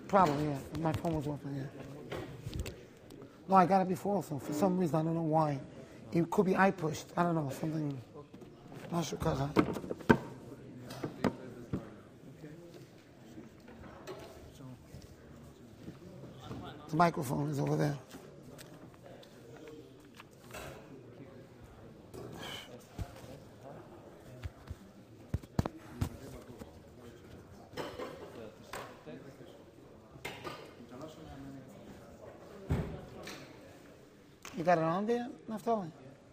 Probably, yeah. My phone was open, yeah. No, I got it before also. For some reason, I don't know why. It could be I pushed. I don't know, something. Mashu kaza. The microphone is over there. You got it on there, Naftali?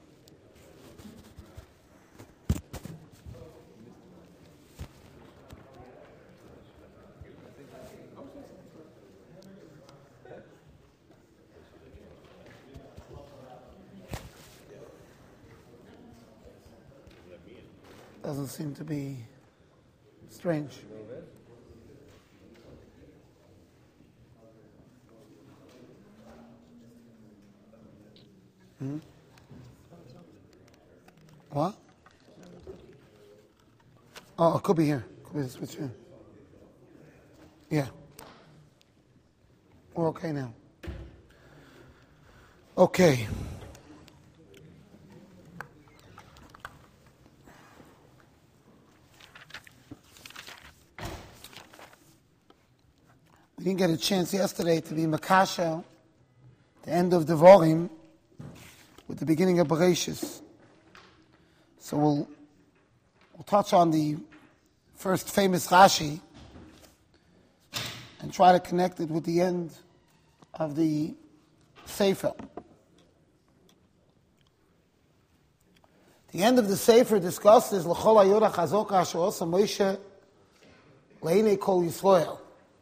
Doesn't seem to be strange. Hmm? What? Oh, it could be here. Could be the switch here. Yeah. We're okay now. Okay. We didn't get a chance yesterday to be Makasha, the end of Devarim, with the beginning of Bereshis. So we'll touch on the first famous Rashi and try to connect it with the end of the Sefer. The end of the Sefer discusses L'chol hayora chazoka asher osa Moshe le'inei kol Yisrael.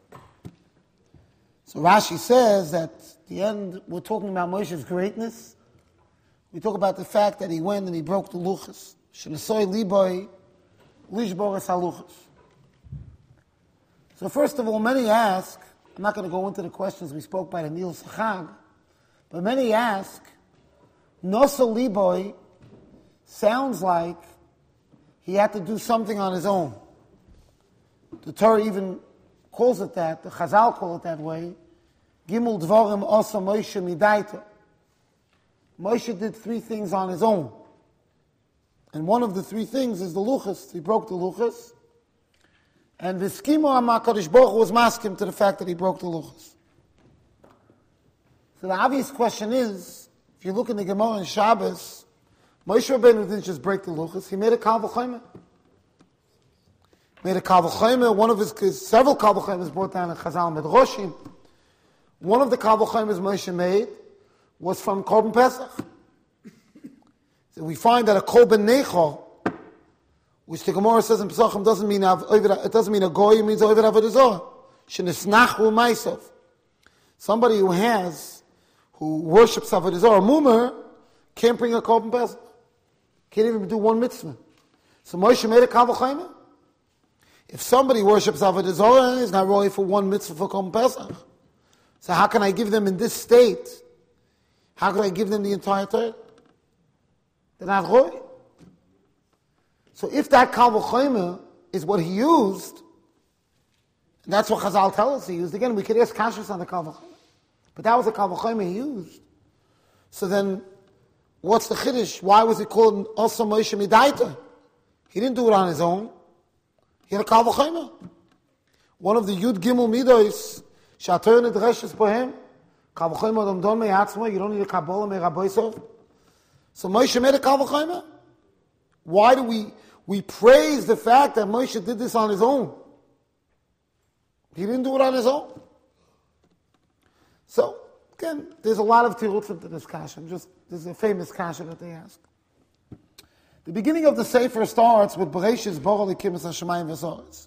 So Rashi says that the end, we're talking about Moshe's greatness. We talk about the fact that he went and he broke the luchas. Shenesoi liboy lishboras haluchas. So first of all, many ask, I'm not going to go into the questions we spoke by the Nil Sachag, but many ask, Nosa liboy sounds like he had to do something on his own. The Torah even calls it that, the Chazal call it that way. Gimel dvarim osa Moshe midaita. Moshe did 3 things on his own. And one of the 3 things is the luchas. He broke the luchas. And v'skimo HaKadosh Baruch Hu was maskim to the fact that he broke the luchas. So the obvious question is, if you look in the Gemara in Shabbos, Moshe Rabbeinu didn't just break the luchas, he made a kal v'chomer. Made a kal v'chomer. One of his several kal v'chomers brought down in Chazal Medrashim. One of the kal v'chomers Moshe made was from Korban Pesach. So we find that a Korban Necha, which the Gemara says in Pesachim doesn't mean it doesn't mean a goy, it means Ovid Avodah Zarah. Shenisnachu Ma'asav. Somebody who worships Avodah Zarah, Mumer, can't bring a Korban Pesach. Can't even do one mitzvah. So Moshe made a kal v'chomer. If somebody worships Avodah Zarah, he's not really for one mitzvah for Korban Pesach. So how can I give them in this state? How can I give them the entire Torah? They're not Roy. So if that kal v'chomer is what he used, and that's what Chazal tell us he used, again, we could ask Kashas on the kal v'chomer. But that was the kal v'chomer he used. So then, what's the chiddush? Why was it called also Moshe midaita? He didn't do it on his own. He had a kal v'chomer. One of the Yud Gimel Midos, Sha'atoyer Nidreshes Bohem, kal v'chomer adam don me'atzmo, you don't need a Kabbalah me'Rabosov. So Moshe made a kal v'chomer. Why do we praise the fact that Moshe did this on his own? He didn't do it on his own. So, again, there's a lot of tirutzim to this kasha. There's a famous kasha that they ask. The beginning of the Sefer starts with Bereshis Bara Elokim es hashamayim v'ha'aretz.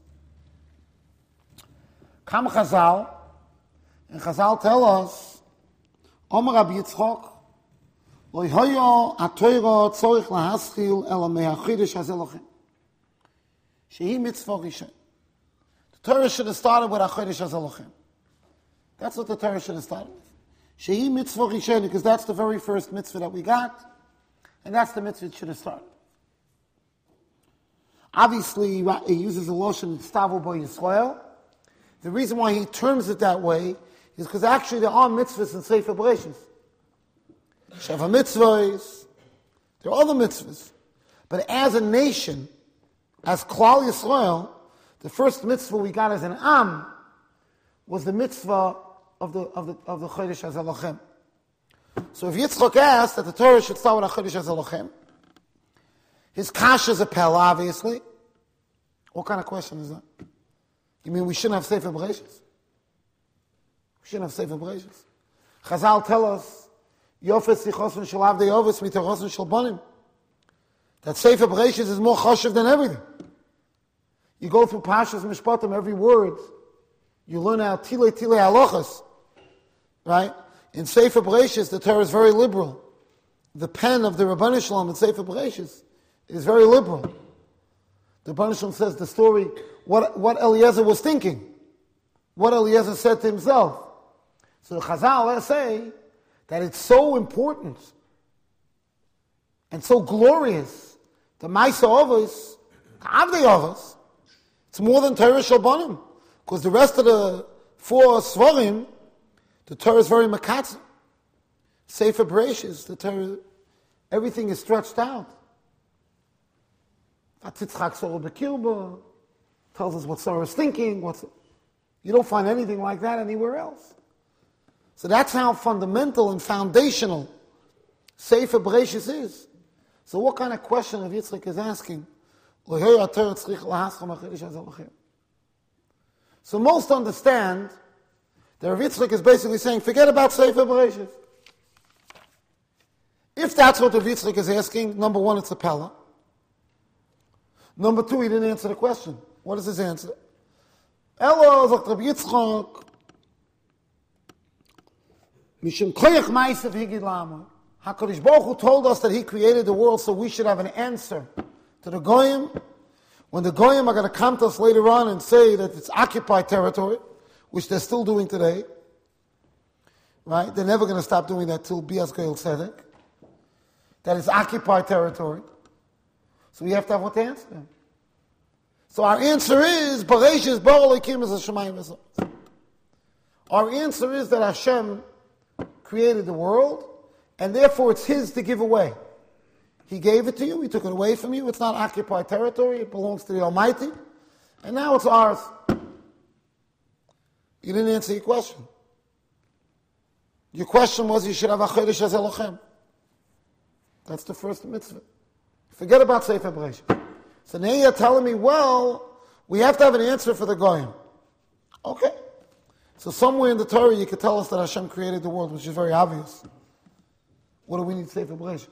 Kam Chazal, and Chazal tell us, Omer Rabbi Yitzchok, Lo haya ha-Torah tzorich lahaschil ela me'achidush hazeh lochem. Shehi mitzvah rishon. The Torah should have started with achidush hazeh lochem. That's what the Torah should have started with. Shehi mitzvah rishon, because that's the very first mitzvah that we got, and that's the mitzvah it should have started. Obviously, he uses a lotion Stavu Bo Yisrael. The reason why he terms it that way is because actually there are mitzvahs in Sefer Bereshis. Sheva mitzvahs, there are other mitzvahs. But as a nation, as Klal Yisrael, the first mitzvah we got as an Am was the mitzvah of the Chodesh HaZelochem. So if Yitzchak asked that the Torah should start with HaChodesh HaZelochem, his kasha is a Pel, obviously. What kind of question is that? You mean we shouldn't have Sefer Bereshis? We shouldn't have Sefer Bereshis. Chazal tell us, Yofes Sichosven Shalav De Yoves Mitachosen Shalbonim. That Sefer Bereshis is more chashuv than everything. You go through Pashas Mishpatim, every word, you learn out Tile Halachas, right? In Sefer Bereshis, the Torah is very liberal. The pen of the Rabban Shalom in Sefer Bereshis is very liberal. The Rabban Shalom says the story, what Eliezer was thinking, what Eliezer said to himself. So the Chazal say that it's so important and so glorious, the Maisa Avos, Avdei Avos, it's more than Torah Shalbonim, because the rest of the 4 Svarim, the Torah is very makatz. Sefer Bereshis, the Torah, everything is stretched out. Vatzitzchak Sorah B'kirba tells us what Sarah is thinking. You don't find anything like that anywhere else. So that's how fundamental and foundational Sefer Bereshis is. So what kind of question of Yitzchak is asking? So most understand that Rav Yitzchak is basically saying, forget about Sefer Bereshis. If that's what Rav Yitzchak is asking, number one, it's a Pella. Number two, he didn't answer the question. What is his answer? Elo, sagt Rav Yitzchak, Mishum koyach ma'asav higid lama. HaKadosh Baruch Hu told us that He created the world, so we should have an answer to the Goyim. When the Goyim are going to come to us later on and say that it's occupied territory, which they're still doing today, right? They're never going to stop doing that till Bias Goyel Tzedek. That is occupied territory. So we have to have what to answer them. So our answer is, Bereshis bara Elokim es hashamayim v'haaretz. Our answer is that Hashem created the world, and therefore it's His to give away. He gave it to you, He took it away from you. It's not occupied territory, it belongs to the Almighty. And now it's ours. You didn't answer your question. Your question was, you should have a Chodesh HaZelochem. That's the first mitzvah. Forget about Sefer Bereshis. So now you're telling me, well, we have to have an answer for the Goyim. Okay. So somewhere in the Torah you could tell us that Hashem created the world, which is very obvious. What do we need Sefer Bereshis?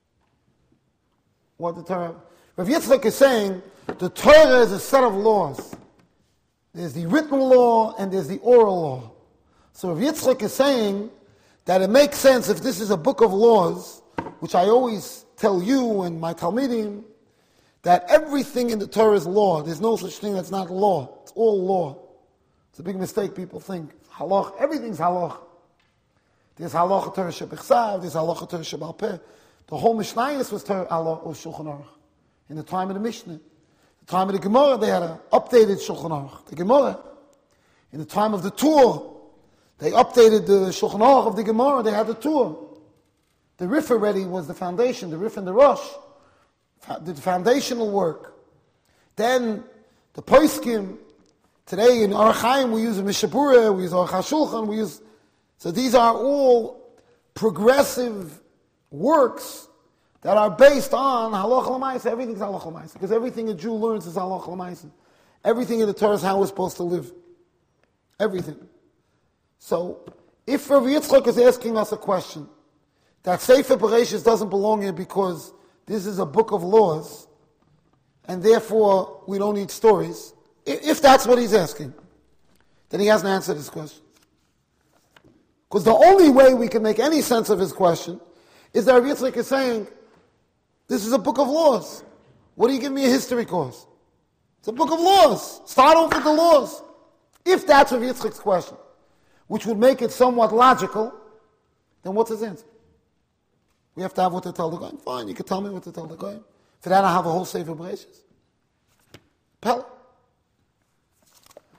What the Torah? Rav Yitzchak is saying the Torah is a set of laws. There's the written law and there's the oral law. So Rav Yitzchak is saying that it makes sense if this is a book of laws, which I always tell you and my Talmidim, that everything in the Torah is law. There's no such thing that's not law. It's all law. It's a big mistake people think. Halach, everything's halach. There's halacha Torah shebichsav, there's halacha Torah shebal peh. The whole Mishnayos was Torah Shulchan Aruch. In the time of the Mishnah. The time of the Gemara, they had an updated Shulchan Aruch. The Gemara. In the time of the Tur, they updated the Shulchan Aruch of the Gemara, they had the Tur. The Rif already was the foundation, the Rif and the Rosh did foundational work. Then the Poskim, today in Orach Chaim we use a Mishabura, we use Aruch HaShulchan, we use... So these are all progressive works that are based on Halacha L'Maisa. Everything's Halacha L'Maisa. Because everything a Jew learns is Halacha L'Maisa. Everything in the Torah is how we're supposed to live. Everything. So, if Rav Yitzchak is asking us a question, that Sefer Bereshis doesn't belong here because this is a book of laws, and therefore we don't need stories, if that's what he's asking, then he hasn't answered his question. Because the only way we can make any sense of his question is that Rav Yitzchak is saying, this is a book of laws. What do you give me a history course? It's a book of laws. Start off with the laws. If that's Rav Yitzchak's question, which would make it somewhat logical, then what's his answer? We have to have what to tell the Goyim. Fine, you can tell me what to tell the Goyim. For that I have a whole Sefer Bereshis. Pella.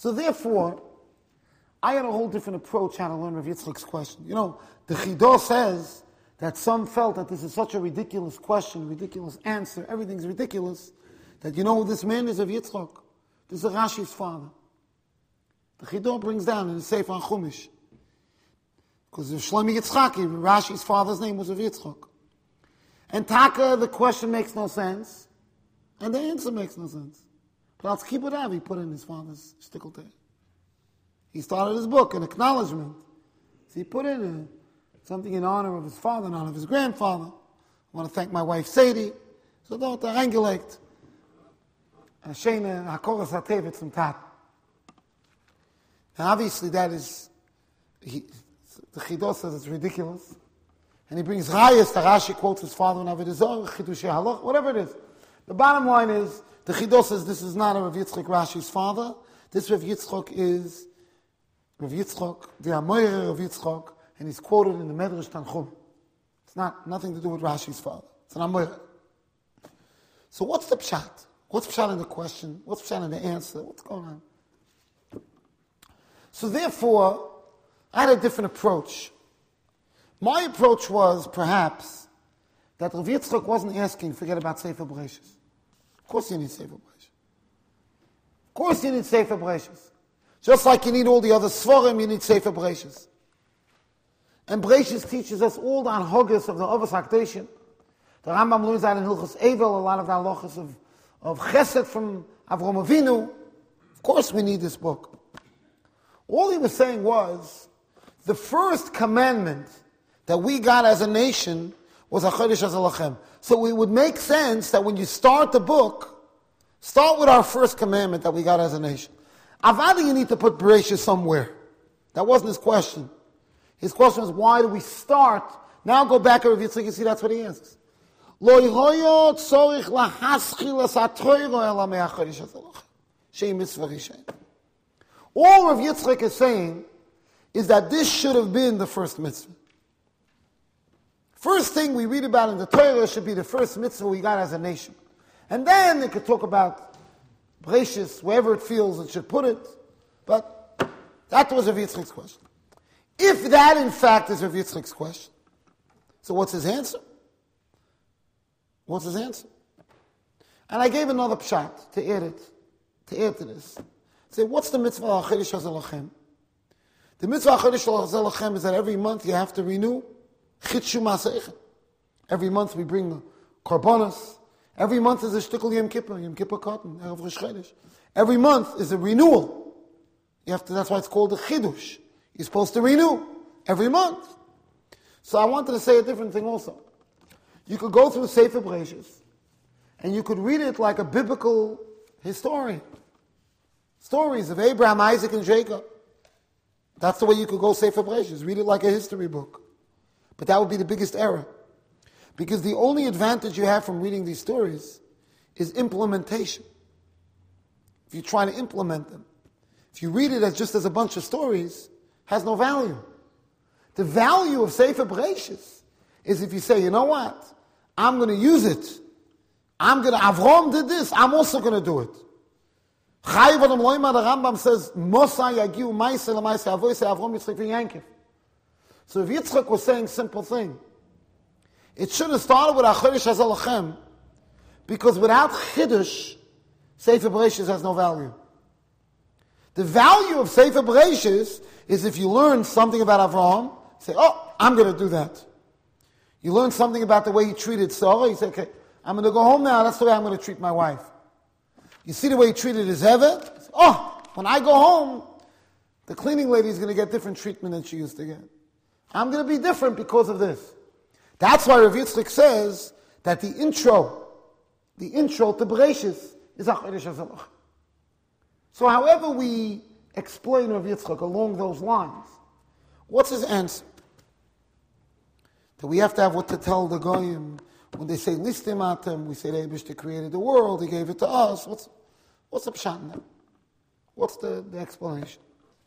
So therefore, I had a whole different approach how to learn Rav Yitzchak's question. The Chidah says that some felt that this is such a ridiculous question, ridiculous answer, everything's ridiculous, that who this man is, Rav Yitzchak. This is Rashi's father. The Chidah brings down in the Sefer Chumash. Because of Shlomi Yitzchaki, Rashi's father's name was Rav Yitzchak. And Taka, the question makes no sense, and the answer makes no sense. But Al Tzchibur Rav, he put in his father's shtickle teh. He started his book, an acknowledgement. So he put in something in honor of his father, in honor of his grandfather. I want to thank my wife Sadie. So dort reingelegt. A schöne Hakoras HaTevet zum Tat. Now obviously that is, the Chidah says it's ridiculous. And he brings Rayas, the Rashi quotes his father in Avodah Zarah, Chidushei Halach, whatever it is. The bottom line is, the Chidah says this is not a Rav Yitzchak Rashi's father. This Rav Yitzchak is Rav Yitzchak, the Amoyer Rav Yitzchak, and he's quoted in the Medrash Tanchum. It's nothing to do with Rashi's father. It's an Amoyer. So what's the pshat? What's pshat in the question? What's pshat in the answer? What's going on? So therefore, I had a different approach. My approach was, perhaps, that Rav Yitzchak wasn't asking, forget about Sefer Bereshis. Of course you need Sefer Bereshis. Of course you need Sefer Bereshis. Just like you need all the other Svarim, you need Sefer Bereshis. And Bereshis teaches us all the anhogas of the Avos HaKdeshim. The Rambam learns out in Hilchos Eivel, a lot of the halachas of Chesed from Avraham Avinu. Of course we need this book. All he was saying was, the first commandment that we got as a nation was HaChodesh HaZalachem. So it would make sense that when you start the book, start with our first commandment that we got as a nation. Avada, you need to put Bereshis somewhere. That wasn't his question. His question was, why do we start? Now go back to Rav Yitzchak, you see that's what he answers. Lo yihoyo tzorich lahaschil es haTorah ela me'achodesh HaZalachem. Shei mitzvah rishayin. All Rav Yitzchak is saying is that this should have been the first mitzvah. First thing we read about in the Torah should be the first mitzvah we got as a nation. And then they could talk about Bereshis, wherever it feels it should put it. But that was Rav Yitzchak's question. If that in fact is Rav Yitzchak's question, so what's his answer? What's his answer? And I gave another pshat to add to this. Say, what's the mitzvah HaChodesh HaZalachem? The mitzvah HaChodesh HaZalachem is that every month you have to renew Chitshu Masechem. Every month we bring the Korbanos. Every month is a Shtikul Yom Kippur Cotton, Erev Rosh Chodesh. Every month is a renewal. That's why it's called a Chidush. You're supposed to renew every month. So I wanted to say a different thing also. You could go through Sefer Bereshis, and you could read it like a biblical historian. Stories of Abraham, Isaac, and Jacob. That's the way you could go Sefer Bereshis. Read it like a history book. But that would be the biggest error. Because the only advantage you have from reading these stories is implementation. If you try to implement them. If you read it just as a bunch of stories, has no value. The value of Sefer Bereshis is if you say, you know what? I'm going to use it. Avram did this, I'm also going to do it. Chayiv Adam Loima, the Rambam says, Mosa yagiu ma'aseh l'ma'aseh avoiseh Avram Yitzchak v'Yankiv. So if Yitzchak was saying simple thing, it should have started with HaChodesh HaZalachem, because without Chiddush, Sefer Bereshis has no value. The value of Sefer Bereshis is if you learn something about Avraham, say, oh, I'm going to do that. You learn something about the way he treated Sarah, you say, okay, I'm going to go home now, that's the way I'm going to treat my wife. You see the way he treated his Eved? Oh, when I go home, the cleaning lady is going to get different treatment than she used to get. I'm going to be different because of this. That's why Rav Yitzchak says that the intro to Bereshis is HaChodesh HaZalachem. So however we explain Rav Yitzchak along those lines, what's his answer? That we have to have what to tell the Goyim. When they say listim atem, we say the Eibishter created the world, he gave it to us. What's the pshat in that? What's the explanation?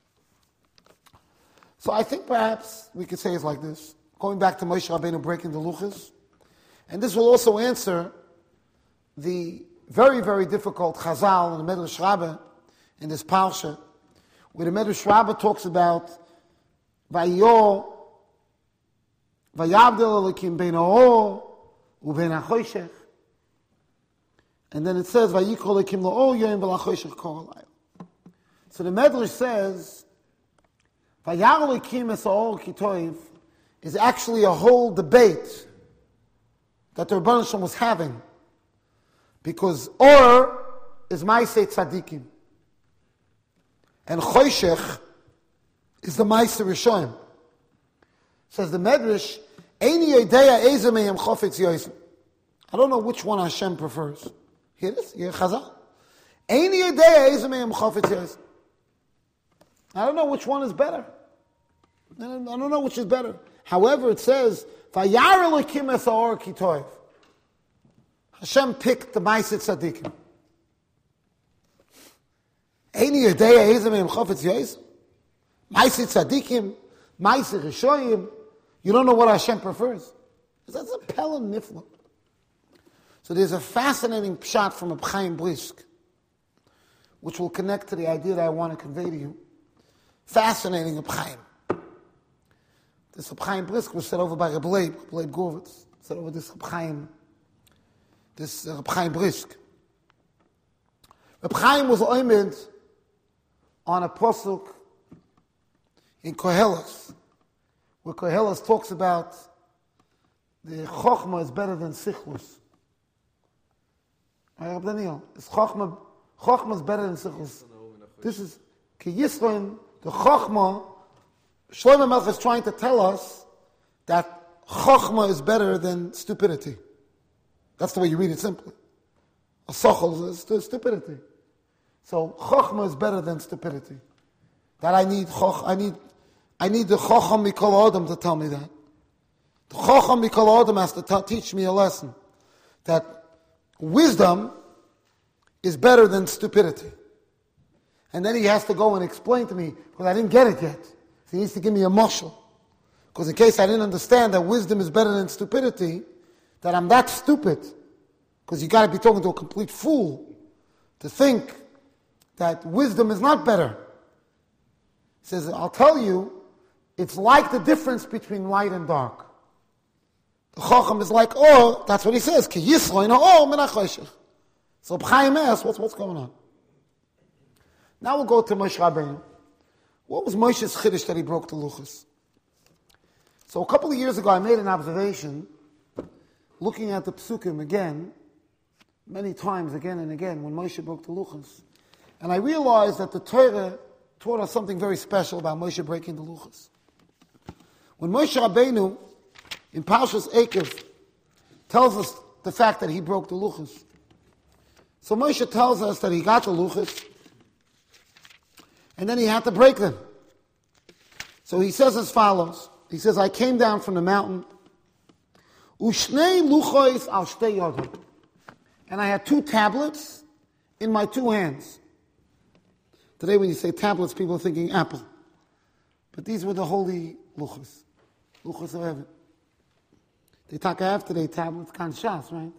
So I think perhaps we could say it's like this. Going back to Moshe Rabbeinu breaking the luchas. And this will also answer the very, very difficult chazal in the Medrash Rabbah in this parsha where the Medrash Rabbah talks about Vayo, Vayavdel Elokim bein ha'or ubein ha'choshech. And then it says, Vayikol Elokim la'or yom v'la'choshech kol halayla. So the Medrash says, Vayar Elokim es ha'or ki toiv is actually a whole debate that the Rebbeinu Shalom was having. Because or is Maaseh Tzadikim. And Choshech is the Maaseh Rishonim. Says the Medrash, Eini Yedea Eze Mehem Chofetz Yosem. I don't know which one Hashem prefers. Here it is, here Chazal. Eini Yedea Eze Mehem Chofetz Yosem. I don't know which one is better. I don't know which is better. However, it says, Vayar Elokim es ha'or ki toiv. Hashem picked the Maaseh Tzadikim. Eini Yedea Eze Mehem Chofetz Yosem. Maaseh Tzadikim, Maaseh Rishonim. You don't know what Hashem prefers. That's a Pelin Nifla. So there's a fascinating pshat from Reb Chaim Brisk, which will connect to the idea that I want to convey to you. Fascinating Reb Chaim. This Reb Chaim Brisk was set over by Reb Leib Gorvitz. Set over this Reb Chaim Brisk. Reb Chaim was oimed on a posuk in Koheles, where Koheles talks about the Chochmah is better than Sichlus. Reb Daniel, Chochmah is better than Sichlus. This is Ki Yisroim, the Chochmah. Shlomo Melech is trying to tell us that Chochmah is better than stupidity. That's the way you read it simply. A Sochel is stupidity. So Chochmah is better than stupidity. That I need the Chocham Mikol Adam to tell me that. The Chocham Mikol Adam has to teach me a lesson. That wisdom is better than stupidity. And then he has to go and explain to me, because I didn't get it yet. So he needs to give me a mashal. Because in case I didn't understand that wisdom is better than stupidity, that I'm that stupid. Because you got to be talking to a complete fool to think that wisdom is not better. He says, I'll tell you, it's like the difference between light and dark. The Chacham is like, oh, that's what he says, Ki Yisroin ha'or min ha'choshech. So Chaim asks, what's going on? Now we'll go to Moshe Rabbeinu. What was Moshe's chiddush that he broke the luchos? So a couple of years ago, I made an observation, looking at the psukim again, many times, again and again, when Moshe broke the luchos. And I realized that the Torah taught us something very special about Moshe breaking the luchos. When Moshe Rabbeinu, in Parshas Eikev, tells us the fact that he broke the luchos. So Moshe tells us that he got the luchos, and then he had to break them. So he says as follows. He says, I came down from the mountain, Ushnei luchos al shtei yodim, and I had 2 tablets in my 2 hands. Today when you say tablets, people are thinking apple. But these were the holy luchos. Luchos of heaven. They talk after they tablets, kan shas, right?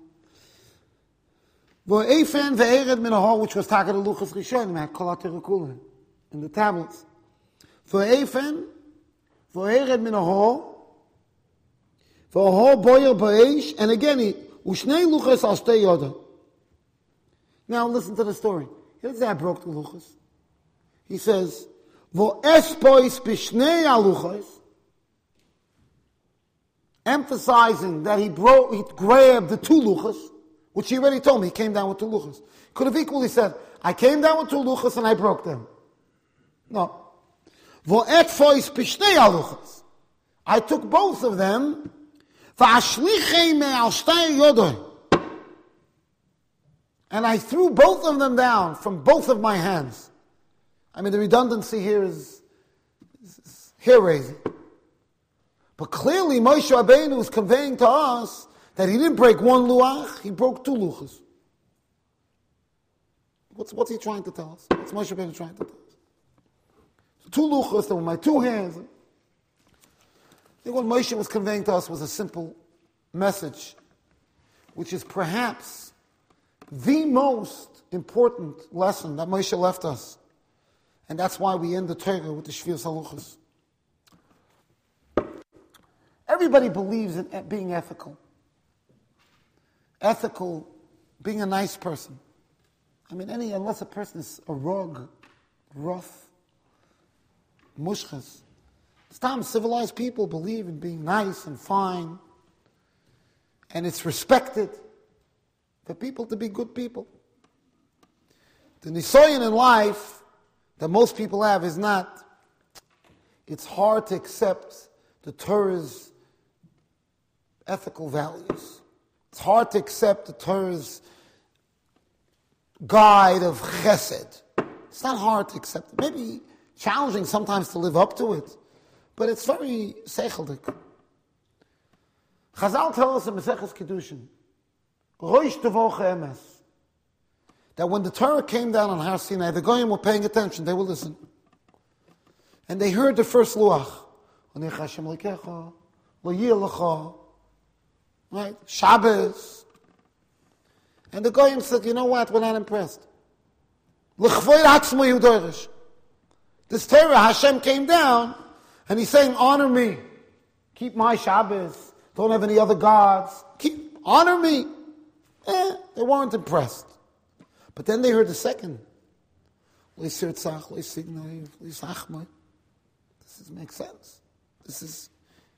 V'eifen ve'ered minahor, which was talking to luchos rishonim, had kol ha'terekula, in the tablets. V'eifen ve'ered minahor, v'ahor boyer ba'esh, and again, ushnei luchos al shtei yodim. Now listen to the story. Here's how I broke the luchos. He says, V'espois b'shnei aluchos, emphasizing that he grabbed the 2 luchos, which he already told me, he came down with 2 luchos. Could have equally said, I came down with 2 luchos and I broke them. No. V'espois b'shnei aluchos. I took both of them, v'ashlichei me'al shtei yodoi, and I threw both of them down from both of my hands. I mean, the redundancy here is hair-raising. But clearly, Moshe Rabbeinu is conveying to us that he didn't break 1 luach, he broke 2 luchos. What's he trying to tell us? What's Moshe Rabbeinu trying to tell us? So 2 luchos, they were my 2 hands. I think what Moshe was conveying to us was a simple message, which is perhaps the most important lesson that Moshe left us. And that's why we end the Torah with the Shvius Haluchos. Everybody believes in being ethical. Ethical, being a nice person. I mean, unless a person is a rogue, rough, mushchas. Some civilized people believe in being nice and fine. And it's respected for people to be good people. The nisoyin in life that most people have is not, it's hard to accept the Torah's ethical values. It's hard to accept the Torah's guide of chesed. It's not hard to accept it. Maybe challenging sometimes to live up to it, but it's very seicheldik. Chazal tell us in Maseches Kedushin, Rosh Tevoch Emes, that when the Torah came down on Har Sinai, the Goyim were paying attention, they were listening. And they heard the first Luach. Right? Shabbos. And the Goyim said, you know what, we're not impressed. This Torah, Hashem came down, and he's saying, honor me. Keep my Shabbos. Don't have any other gods. Honor me. They weren't impressed. But then they heard the second. This makes sense. This is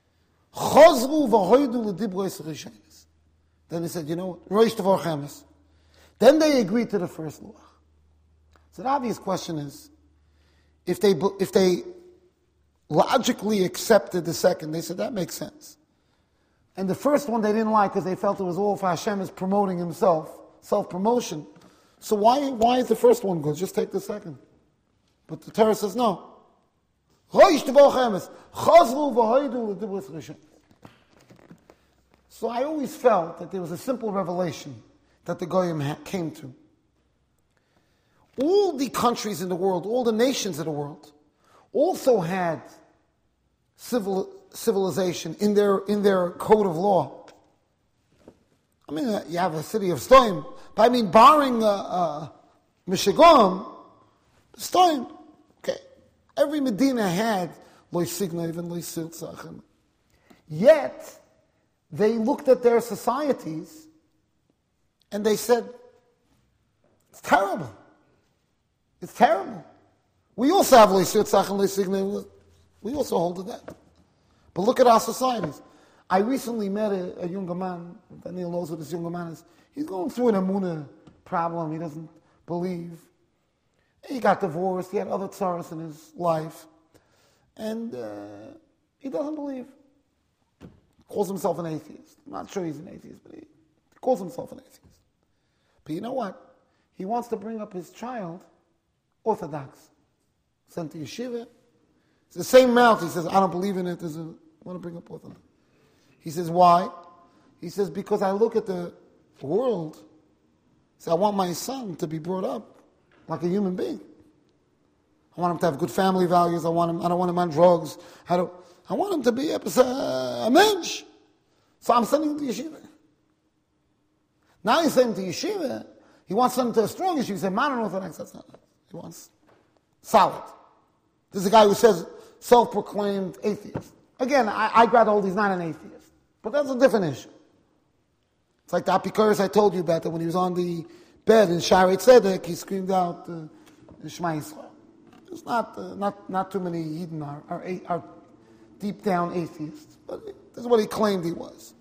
then they said, you know what? Then they agreed to the first luach. So the obvious question is, if they logically accepted the second, they said that makes sense. And the first one they didn't like because they felt it was all for Hashem is promoting himself, self-promotion. So why is the first one good? Just take the second. But the Torah says no. So I always felt that there was a simple revelation that the Goyim came to. All the countries in the world, all the nations of the world, also had civilization in their code of law. I mean, you have a city of Stoim, but I mean, barring Michigan, Stoim. Okay, every Medina had loy signa, even loy siltzach. Yet they looked at their societies and they said, "It's terrible. It's terrible." We also have loy siltzach and loy signa. We also hold to that. But look at our societies. I recently met a younger man. Daniel knows what this younger man is. He's going through an Amunah problem. He doesn't believe. He got divorced. He had other tzaras in his life. And he doesn't believe. He calls himself an atheist. I'm not sure he's an atheist, but he calls himself an atheist. But you know what? He wants to bring up his child Orthodox. Sent to yeshiva. It's the same mouth. He says, I don't believe in it. I want to bring up Orthodox. He says, why? He says, because I look at the world, so I want my son to be brought up like a human being. I want him to have good family values. I don't want him on drugs. I want him to be a mensch. So I'm sending him to yeshiva. Now he's sending him to yeshiva. He wants something to a strong yeshiva. He says, man, Orthodox, that's not it. He wants solid. This is a guy who says self-proclaimed atheist. Again, I grab hold he's not an atheist. But that's a different issue. It's like the Apikoros I told you about, that when he was on the bed in Shaarei Tzedek, he screamed out Shema Yisrael. It's not too many Yidden are deep down atheists. But this is what he claimed he was.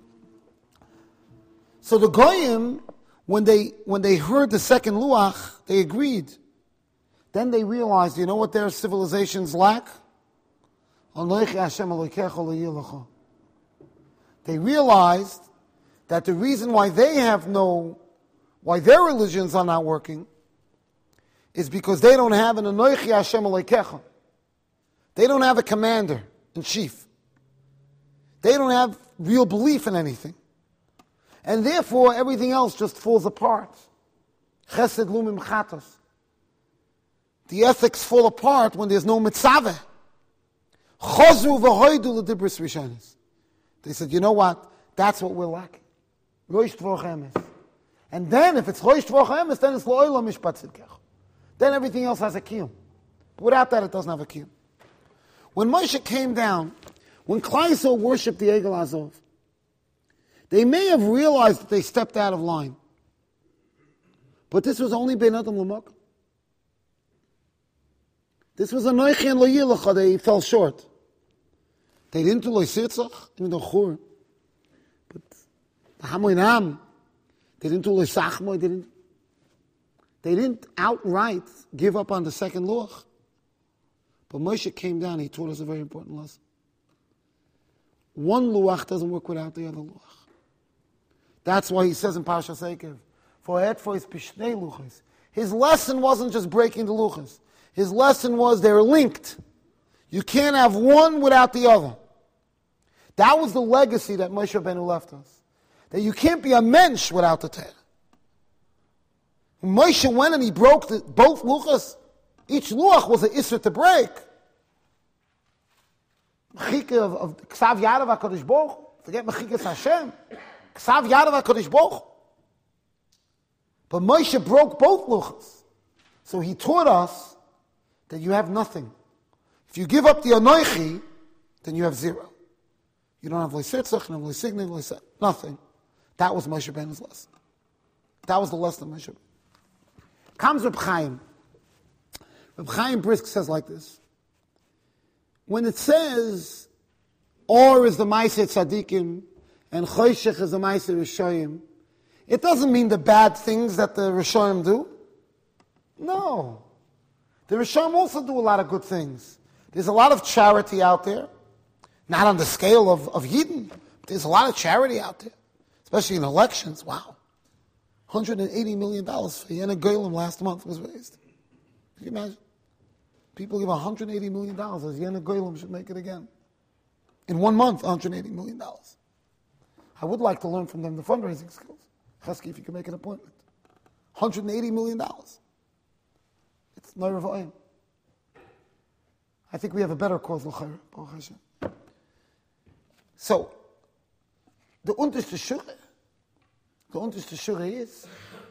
So the Goyim, when they heard the second Luach, they agreed. Then they realized, you know what their civilizations lack? They realized that the reason why why their religions are not working is because they don't have an Anoichi Hashem Elokecha. They don't have a commander in chief. They don't have real belief in anything. And therefore, everything else just falls apart. Chesed lumim chatos. The ethics fall apart when there's no mitzaveh. Chozru v'hoidu l'dibris rishonis. They said, you know what? That's what we're lacking. Rosh Tvoch Emes. And then, if it's Rosh Tvoch Emes, then it's Lo'olam Mishpat Tzidkecha. Then everything else has a kiyum. But without that, it doesn't have a kiyum. When Moshe came down, when Klal Yisrael worshipped the Egel Azov, they may have realized that they stepped out of line. But this was only Ben Adam L'Makom. This was a Noichi and Lo Yilacha. They fell short. They didn't do Lo Sirzach, even though Chur. But the Hamoinam, they didn't do Lo Sachmo, they didn't outright give up on the second Luach. But Moshe came down, he taught us a very important lesson. One Luach doesn't work without the other Luach. That's why he says in Parshas Eikev, for his Pishnei Luchas. His lesson wasn't just breaking the Luchas. His lesson was they're linked. You can't have one without the other. That was the legacy that Moshe Rabbeinu left us. That you can't be a mensch without the Torah. When Moshe went and he broke both Luchas, each Luach was an Isser to break. Mechike of Ksav Yadav HaKadosh Baruch Hu. Forget Mechikas Hashem. Ksav Yadav HaKadosh Baruch Hu. But Moshe broke both Luchas. So he taught us that you have nothing. If you give up the Anoichi, then you have zero. You don't have Leisitzach, you don't have Leisignig, nothing. That was Moshe Rabbeinu's lesson. That was the lesson of Moshe Rabbeinu. Comes Reb Chaim. Reb Chaim Brisk says like this. When it says, Or is the Maaseh Tzadikim, and Choshech is the Maaseh Rishoyim, it doesn't mean the bad things that the Rishoyim do. No. The Rishoyim also do a lot of good things. There's a lot of charity out there. Not on the scale of Yidden. But there's a lot of charity out there. Especially in elections. Wow. $180 million for Yena Goylem last month was raised. Can you imagine? People give $180 million as Yena Goylem should make it again. In 1 month, $180 million. I would like to learn from them the fundraising skills. Chesky, if you can make an appointment. $180 million. It's Neuravoyim. I think we have a better cause, L'chaira, Baruch Hashem. So, the unterste Shure is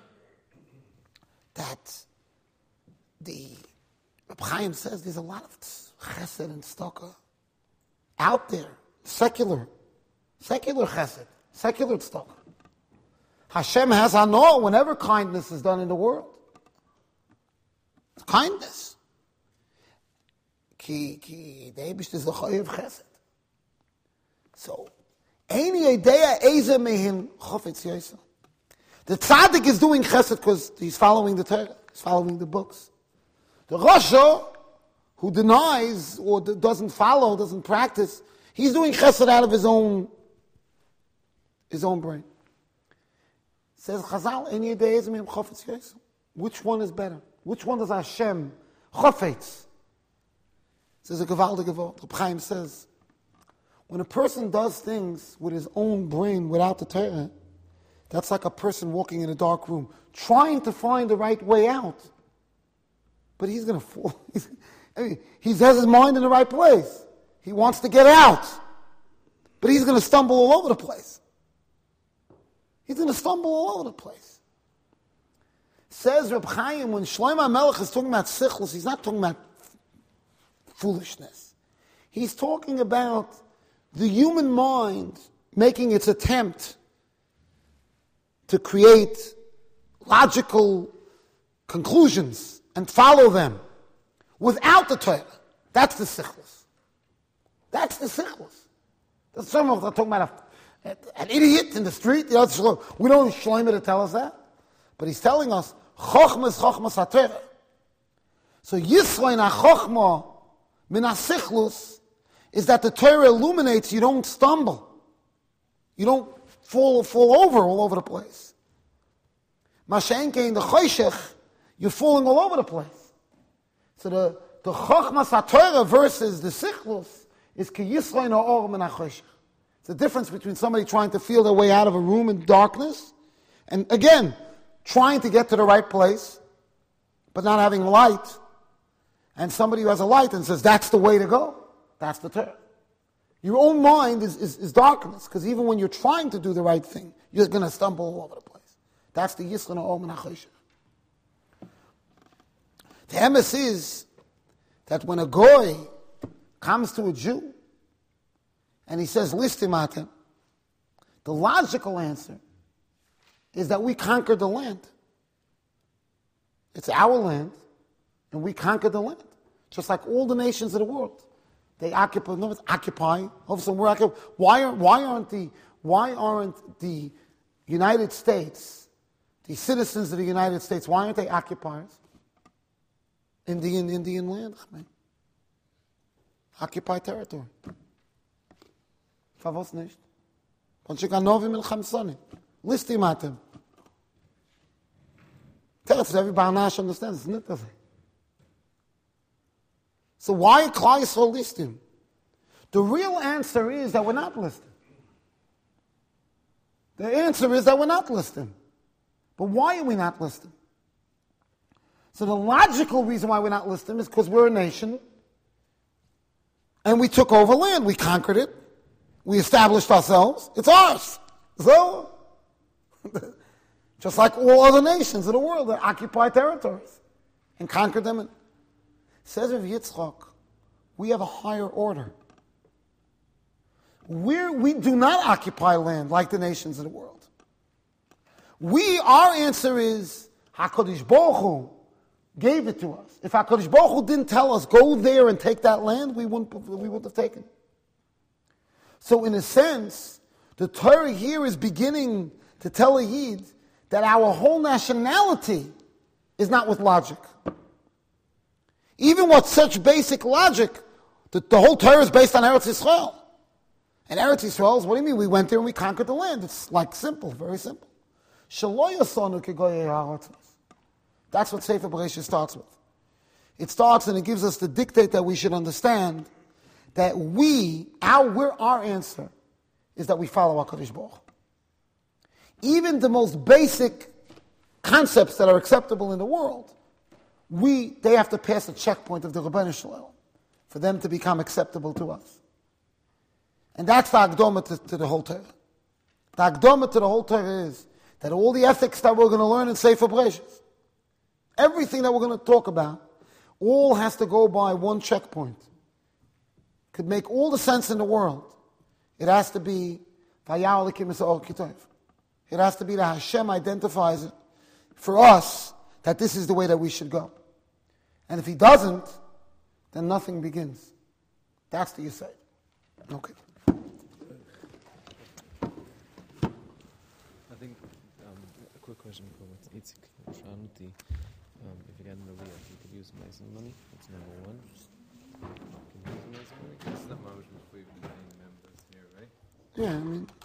that the Reb Chaim says there's a lot of chesed and tzedakah out there, secular chesed, secular tzedakah. Hashem has hano whenever kindness is done in the world. It's kindness. Ki the Eibush is the chayev chesed. So, Eini Eidea Eze Mehin Chofetz Yosef. The tzaddik is doing chesed because he's following the Torah, he's following the books. The Rasha, who denies or doesn't follow, doesn't practice, he's doing chesed out of his own brain. Says Chazal, Eini Eidea Eze Mehin Chofetz Yosef. Which one is better? Which one does Hashem Chofetz? Says a Gevaldige Wort. Reb Chaim says, when a person does things with his own brain without the Torah, that's like a person walking in a dark room, trying to find the right way out. But he's going to fall. He has his mind in the right place. He wants to get out. But he's going to stumble all over the place. He's going to stumble all over the place. Says Reb Chaim, when Shlomo HaMelech is talking about sichlus, he's not talking about foolishness. He's talking about the human mind making its attempt to create logical conclusions and follow them without the Torah. That's the sichlus. That's the sichlus. That's some of them talking about an idiot in the street. We don't need Shlomo to tell us that. But he's telling us, Chochma is Chochmas HaTorah. So Yisroin HaChochma min HaSichlus is that the Torah illuminates, you don't stumble. You don't fall over all over the place. Mashenke in the Choshech, you're falling all over the place. So the Chochmas HaTorah versus the Sichlus is Ki Yisroin HaOr min HaChoshech. It's the difference between somebody trying to feel their way out of a room in darkness, and again, trying to get to the right place, but not having light, and somebody who has a light and says, that's the way to go. That's the Torah. Your own mind is darkness, because even when you're trying to do the right thing, you're going to stumble all over the place. That's the Yisron HaOm and HaChoshech. The emes is that when a goy comes to a Jew and he says, listimatem, the logical answer is that we conquered the land. It's our land, and we conquered the land. Just like all the nations of the world. They occupy, no, it's occupy. All of a sudden we're occupying. Why aren't the United States, the citizens of the United States, why aren't they occupiers? Indian land, man. Occupied territory. Favos nicht. Und sie kann novim el chamsoni. Listimatem. Tell us if every Barnash understands, isn't it? So why Klal Yisrael listim? The real answer is that we're not listing. The answer is that we're not listing. But why are we not listing? So the logical reason why we're not listing is because we're a nation and we took over land. We conquered it. We established ourselves. It's ours. So, just like all other nations of the world that occupy territories and conquered them. Says Rav Yitzchak, we have a higher order. We do not occupy land like the nations of the world. Our answer is, HaKadosh Baruch Hu gave it to us. If HaKadosh Baruch Hu didn't tell us, go there and take that land, we wouldn't have taken it. So in a sense, the Torah here is beginning to tell a Yid that our whole nationality is not with logic. Even with such basic logic, the whole Torah is based on Eretz Yisrael. And Eretz Yisrael is, what do you mean? We went there and we conquered the land. It's like simple, very simple. That's what Sefer Bereshit starts with. It starts and it gives us the dictate that we should understand that our answer is that we follow HaKadosh Baruch Hu. Even the most basic concepts that are acceptable in the world, they have to pass a checkpoint of the Rebbeinu Shalom for them to become acceptable to us. And that's the Akdoma to the whole Torah. The Akdoma to the whole Torah is that all the ethics that we're going to learn in Sefer Bereshit, everything that we're going to talk about, all has to go by one checkpoint. Could make all the sense in the world. It has to be it has to be that Hashem identifies it for us that this is the way that we should go. And if he doesn't, then nothing begins. That's the Yisayid. Okay. I think a quick question for Itzik Shanuti. If you get in the Leah, you could use Mason money. That's number one. Can you use Mason money? This is the motion before you can name members here, right? Yeah, I mean...